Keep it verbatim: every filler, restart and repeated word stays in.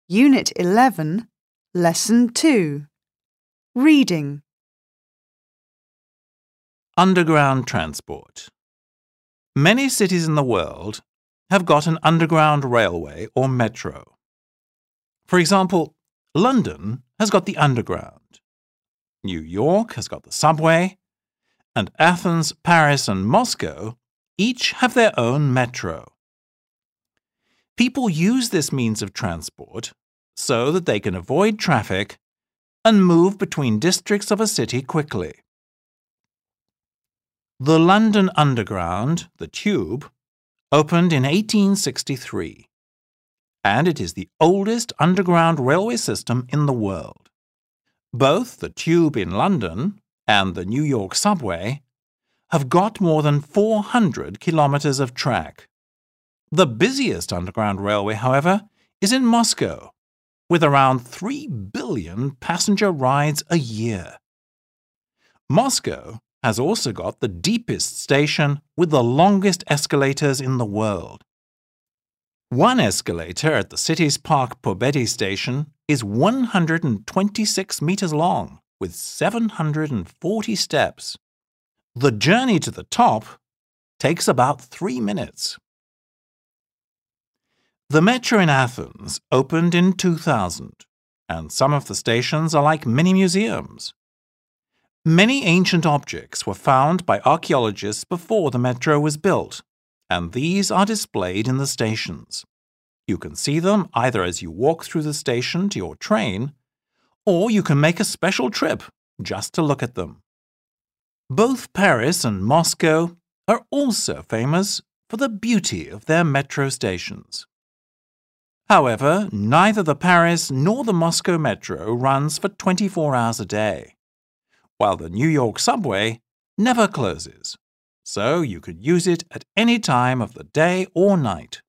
Unit eleven, Lesson two. Reading. Underground transport. Many cities in the world have got an underground railway or metro. For example, London has got the Underground, New York has got the subway, and Athens, Paris, and Moscow each have their own metro. People use this means of transport so that they can avoid traffic and move between districts of a city quickly. The London Underground, the Tube, opened in eighteen sixty-three, and it is the oldest underground railway system in the world. Both the Tube in London and the New York subway have got more than four hundred kilometers of track. The busiest underground railway, however, is in Moscow, with around three billion passenger rides a year. Moscow has also got the deepest station with the longest escalators in the world. One escalator at the city's Park Pobedi station is one hundred twenty-six meters long, with seven hundred forty steps. The journey to the top takes about three minutes. The metro in Athens opened in two thousand, and some of the stations are like mini museums. Many ancient objects were found by archaeologists before the metro was built, and these are displayed in the stations. You can see them either as you walk through the station to your train, or you can make a special trip just to look at them. Both Paris and Moscow are also famous for the beauty of their metro stations. However, neither the Paris nor the Moscow metro runs for twenty-four hours a day, while the New York subway never closes, so you could use it at any time of the day or night.